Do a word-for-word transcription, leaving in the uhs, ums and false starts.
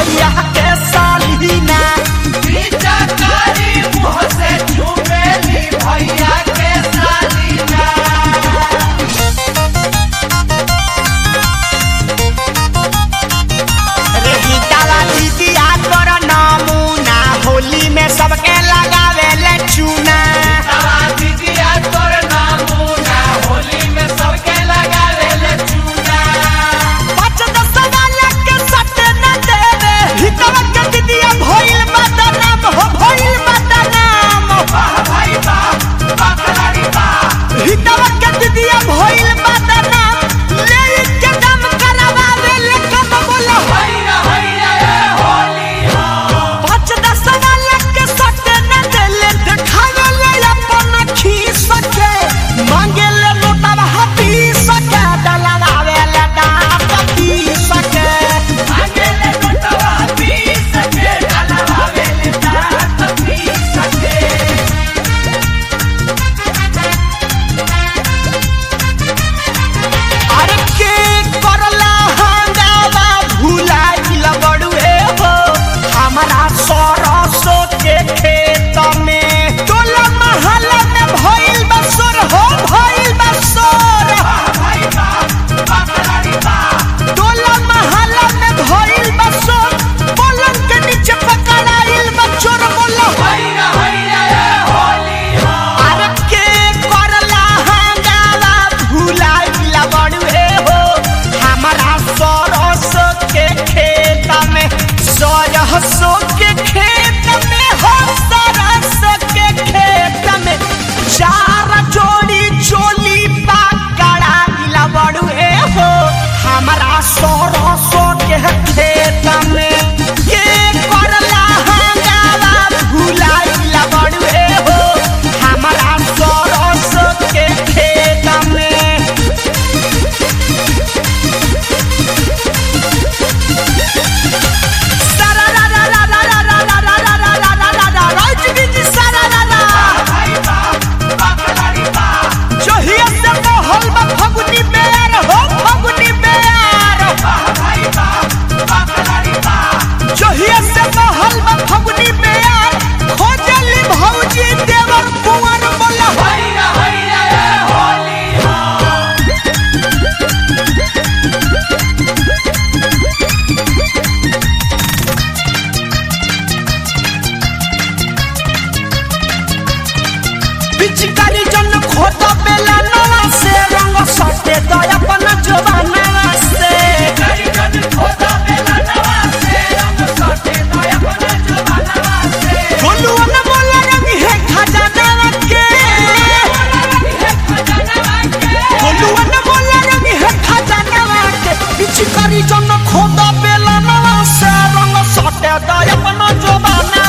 भैया के सालीना मुँह से चुमेली भैया के सालीना। रेहितावा दीदिया तोर नमूना होली में सबके लगावे ले चूना। दीदिया तोर नमूना होली में सबके लगावे ले चूना। पाँच दस वाला के सट न देवे हितवा के दीदिया भइल बदनाम हो भइल बदनाम। वाह भाई वाह बकराड़ी वाह। हितवा के दीदिया भइल बदनाम ले के दम करावे ले कब बोला हैया हैया ए होली हो। पाँच दस वाला के सट न देले देखावे ले अपन खीस के मांगे ले नोटवा हपीस के डलवावे ले दांत पीस के। आगे ले नोटवा पीस के डलवावे ले दांत पीस के। अरे के करला हंगामा भुलाइल बड़ुए हो हमारा सरसों के खेत में। टोला महल्ला में भइल बसोर हो भइल बसोर। वाह भाई वाह बकराड़ी वाह। टोला महल्ला में भइल बसोर पलंग के नीचे पकड़ाइल बचोर बोला हैया हैया ए होली हो। अरे के करला हंगामा भुलाइल बड़ुए हो हमारा सरसों के खेत में। सरसों के खेत में हो सरसों के खेत में चार जोड़ी चोली पकड़ाइल बड़ुए हो हमारा सरसों के खेत में। के करला हंगामा भुलाइल बड़ुए हो हमारा सरसों के खेत में। सारा रा रा रा रा रा रा रा रा रा रा रा रा रा राज गिज सारा रा रा। भाई वाह बकराड़ी वाह। जहिया से महल में फगुनी बेर हो फगुनी बेर। वाह भाई वाह बकराड़ी वाह। जहिया से महल में फगुनी बेर खोजली भौजी देवर कुंवर बोला हैया हैया ए होली हो। पिचकारी जन खोता बेला नवा से रंग सटे तो अपन जवाना से। करी जन खोदा बेला नवा से रंग सटे तो अपना जवाना से। बोलुआ न बोला रंग है खजाना के। हे खजानवा के। बोलुआ न बोला रंग है खजाना के। पिचकारी जन खोता बेला नवा से रंग सटे तो अपन जवाना